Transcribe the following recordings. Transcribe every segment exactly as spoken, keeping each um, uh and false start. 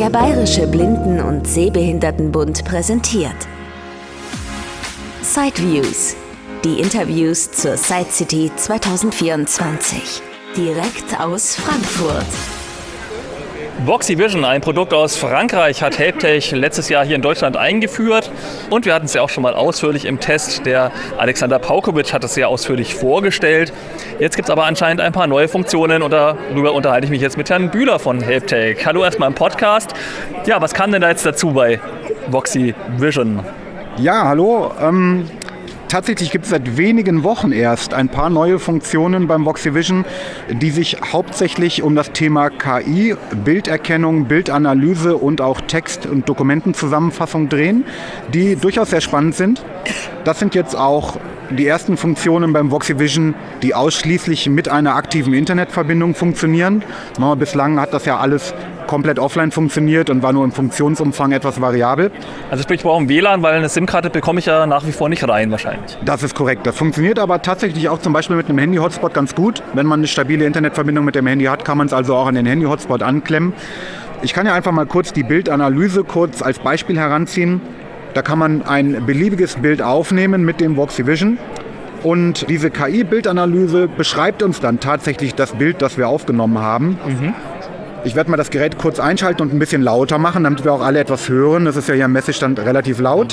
Der Bayerische Blinden- und Sehbehindertenbund präsentiert Sideviews, die Interviews zur Side City zwanzig vierundzwanzig, direkt aus Frankfurt. Voxy Vision, ein Produkt aus Frankreich, hat HelpTech letztes Jahr hier in Deutschland eingeführt. Und wir hatten es ja auch schon mal ausführlich im Test. Der Alexander Paukowitsch hat es sehr ausführlich vorgestellt. Jetzt gibt es aber anscheinend ein paar neue Funktionen und darüber unterhalte ich mich jetzt mit Herrn Bühler von HelpTech. Hallo erstmal im Podcast. Ja, was kam denn da jetzt dazu bei Voxy Vision? Ja, hallo. Ähm Tatsächlich gibt es seit wenigen Wochen erst ein paar neue Funktionen beim Voxy Vision, die sich hauptsächlich um das Thema K I, Bilderkennung, Bildanalyse und auch Text- und Dokumentenzusammenfassung drehen, die durchaus sehr spannend sind. Das sind jetzt auch die ersten Funktionen beim Voxy Vision, die ausschließlich mit einer aktiven Internetverbindung funktionieren. Na, bislang hat das ja alles komplett offline funktioniert und war nur im Funktionsumfang etwas variabel. Also sprich, ich brauche ein W L A N, weil eine SIM-Karte bekomme ich ja nach wie vor nicht rein wahrscheinlich. Das ist korrekt. Das funktioniert aber tatsächlich auch zum Beispiel mit einem Handy-Hotspot ganz gut. Wenn man eine stabile Internetverbindung mit dem Handy hat, kann man es also auch an den Handy-Hotspot anklemmen. Ich kann ja einfach mal kurz die Bildanalyse kurz als Beispiel heranziehen. Da kann man ein beliebiges Bild aufnehmen mit dem Voxy Vision. Und diese K I-Bildanalyse beschreibt uns dann tatsächlich das Bild, das wir aufgenommen haben. Mhm. Ich werde mal das Gerät kurz einschalten und ein bisschen lauter machen, damit wir auch alle etwas hören. Das ist ja hier am Messestand relativ laut.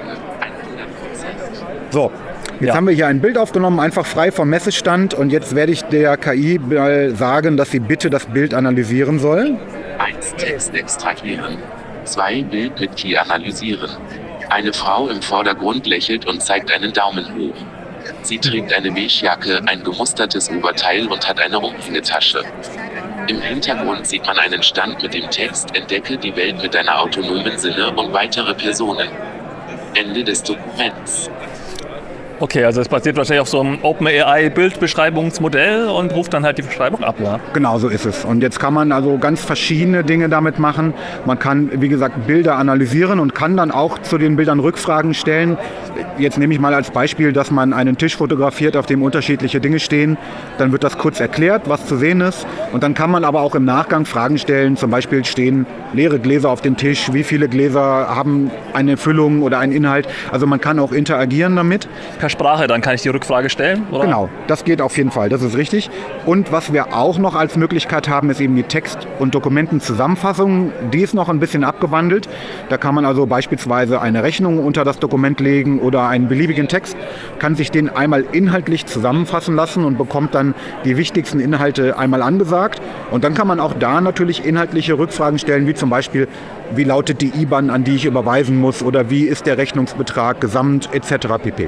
So, jetzt ja. haben wir hier ein Bild aufgenommen, einfach frei vom Messestand. Und jetzt werde ich der K I mal sagen, dass sie bitte das Bild analysieren soll. eins. Text extrahieren. zwei. Bild mit Key analysieren. Eine Frau im Vordergrund lächelt und zeigt einen Daumen hoch. Sie trägt eine Beigejacke, ein gemustertes Oberteil und hat eine Umhängetasche. Im Hintergrund sieht man einen Stand mit dem Text „Entdecke die Welt mit deiner autonomen Sinne“ und weitere Personen. Ende des Dokuments. Okay, also es basiert wahrscheinlich auf so einem OpenAI-Bildbeschreibungsmodell und ruft dann halt die Beschreibung ab, ja? Genau so ist es. Und jetzt kann man also ganz verschiedene Dinge damit machen. Man kann, wie gesagt, Bilder analysieren und kann dann auch zu den Bildern Rückfragen stellen. Jetzt nehme ich mal als Beispiel, dass man einen Tisch fotografiert, auf dem unterschiedliche Dinge stehen. Dann wird das kurz erklärt, was zu sehen ist. Und dann kann man aber auch im Nachgang Fragen stellen. Zum Beispiel stehen leere Gläser auf dem Tisch. Wie viele Gläser haben eine Füllung oder einen Inhalt? Also man kann auch interagieren damit. Per Sprache, dann kann ich die Rückfrage stellen, oder? Genau, das geht auf jeden Fall, das ist richtig. Und was wir auch noch als Möglichkeit haben, ist eben die Text- und Dokumentenzusammenfassung. Die ist noch ein bisschen abgewandelt. Da kann man also beispielsweise eine Rechnung unter das Dokument legen oder einen beliebigen Text, kann sich den einmal inhaltlich zusammenfassen lassen und bekommt dann die wichtigsten Inhalte einmal angesagt. Und dann kann man auch da natürlich inhaltliche Rückfragen stellen, wie zum Beispiel, wie lautet die I B A N, an die ich überweisen muss, oder wie ist der Rechnungsbetrag gesamt et cetera pp.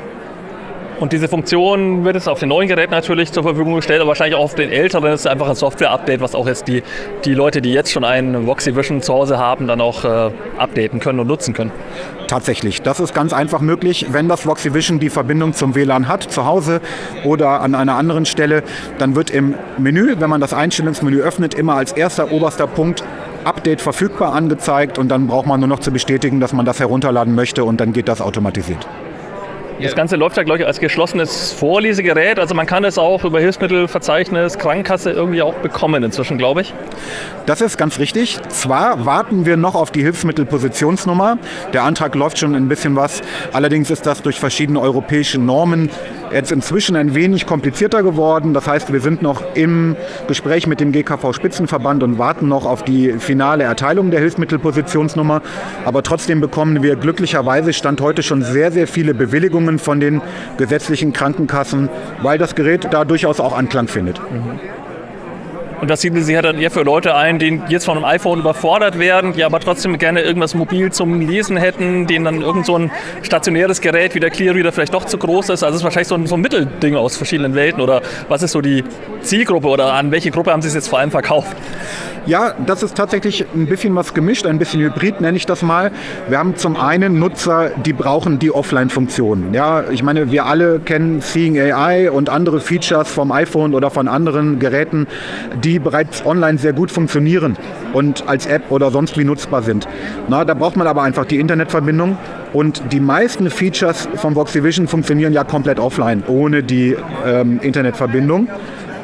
Und diese Funktion wird jetzt auf den neuen Geräten natürlich zur Verfügung gestellt, aber wahrscheinlich auch auf den älteren. Das ist einfach ein Software-Update, was auch jetzt die, die Leute, die jetzt schon einen Voxy Vision zu Hause haben, dann auch äh, updaten können und nutzen können. Tatsächlich, das ist ganz einfach möglich. Wenn das Voxy Vision die Verbindung zum W L A N hat, zu Hause oder an einer anderen Stelle, dann wird im Menü, wenn man das Einstellungsmenü öffnet, immer als erster oberster Punkt Update verfügbar angezeigt und dann braucht man nur noch zu bestätigen, dass man das herunterladen möchte und dann geht das automatisiert. Das Ganze läuft ja, glaube ich, als geschlossenes Vorlesegerät. Also man kann es auch über Hilfsmittelverzeichnis, Krankenkasse irgendwie auch bekommen inzwischen, glaube ich. Das ist ganz richtig. Zwar warten wir noch auf die Hilfsmittelpositionsnummer. Der Antrag läuft schon ein bisschen was. Allerdings ist das durch verschiedene europäische Normen jetzt inzwischen ein wenig komplizierter geworden. Das heißt, wir sind noch im Gespräch mit dem G K V-Spitzenverband und warten noch auf die finale Erteilung der Hilfsmittelpositionsnummer. Aber trotzdem bekommen wir glücklicherweise Stand heute schon sehr, sehr viele Bewilligungen von den gesetzlichen Krankenkassen, weil das Gerät da durchaus auch Anklang findet. Mhm. Und das siedeln Sie ja dann eher für Leute ein, die jetzt von einem iPhone überfordert werden, die aber trotzdem gerne irgendwas mobil zum Lesen hätten, denen dann irgend so ein stationäres Gerät wie der Clearreader vielleicht doch zu groß ist. Also es ist wahrscheinlich so ein, so ein Mittelding aus verschiedenen Welten. Oder was ist so die Zielgruppe oder an welche Gruppe haben Sie es jetzt vor allem verkauft? Ja, das ist tatsächlich ein bisschen was gemischt, ein bisschen hybrid nenne ich das mal. Wir haben zum einen Nutzer, die brauchen die Offline-Funktionen. Ja, ich meine, wir alle kennen Seeing A I und andere Features vom iPhone oder von anderen Geräten, die bereits online sehr gut funktionieren und als App oder sonst wie nutzbar sind. Na, da braucht man aber einfach die Internetverbindung. Und die meisten Features vom Voxy Vision funktionieren ja komplett offline, ohne die ähm, Internetverbindung.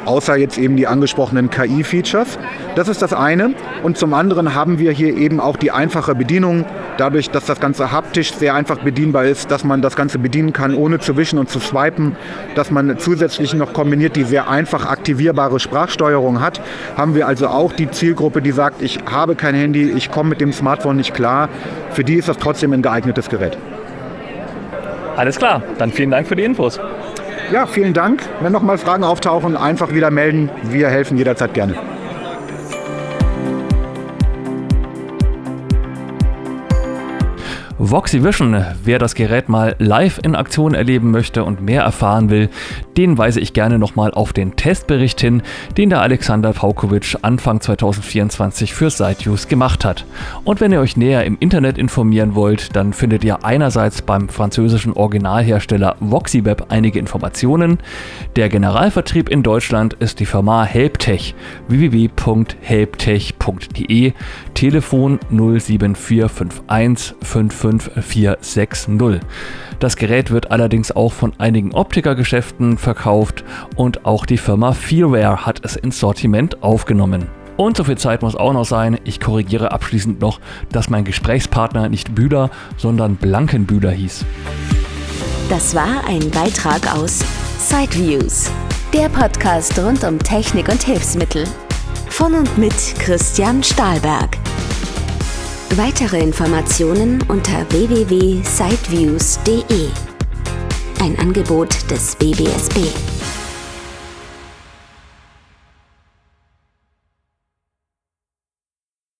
außer jetzt eben die angesprochenen K I-Features. Das ist das eine. Und zum anderen haben wir hier eben auch die einfache Bedienung, dadurch, dass das Ganze haptisch sehr einfach bedienbar ist, dass man das Ganze bedienen kann, ohne zu wischen und zu swipen, dass man zusätzlich noch kombiniert die sehr einfach aktivierbare Sprachsteuerung hat, haben wir also auch die Zielgruppe, die sagt, ich habe kein Handy, ich komme mit dem Smartphone nicht klar. Für die ist das trotzdem ein geeignetes Gerät. Alles klar, dann vielen Dank für die Infos. Ja, vielen Dank. Wenn noch mal Fragen auftauchen, einfach wieder melden. Wir helfen jederzeit gerne. Voxy Vision, wer das Gerät mal live in Aktion erleben möchte und mehr erfahren will, den weise ich gerne nochmal auf den Testbericht hin, den der Alexander Paukovic Anfang zweitausendvierundzwanzig für SiteViews gemacht hat. Und wenn ihr euch näher im Internet informieren wollt, dann findet ihr einerseits beim französischen Originalhersteller VoxyWeb einige Informationen. Der Generalvertrieb in Deutschland ist die Firma Helptech, w w w punkt helptech punkt d e, Telefon null sieben vier fünf eins fünf fünf vier sechs null. Das Gerät wird allerdings auch von einigen Optikergeschäften verkauft und auch die Firma Feelware hat es ins Sortiment aufgenommen. Und so viel Zeit muss auch noch sein, ich korrigiere abschließend noch, dass mein Gesprächspartner nicht Bühler, sondern Blankenbühler hieß. Das war ein Beitrag aus SiteViews, der Podcast rund um Technik und Hilfsmittel. Von und mit Christian Stahlberg. Weitere Informationen unter w w w punkt siteviews punkt d e. Ein Angebot des B B S B.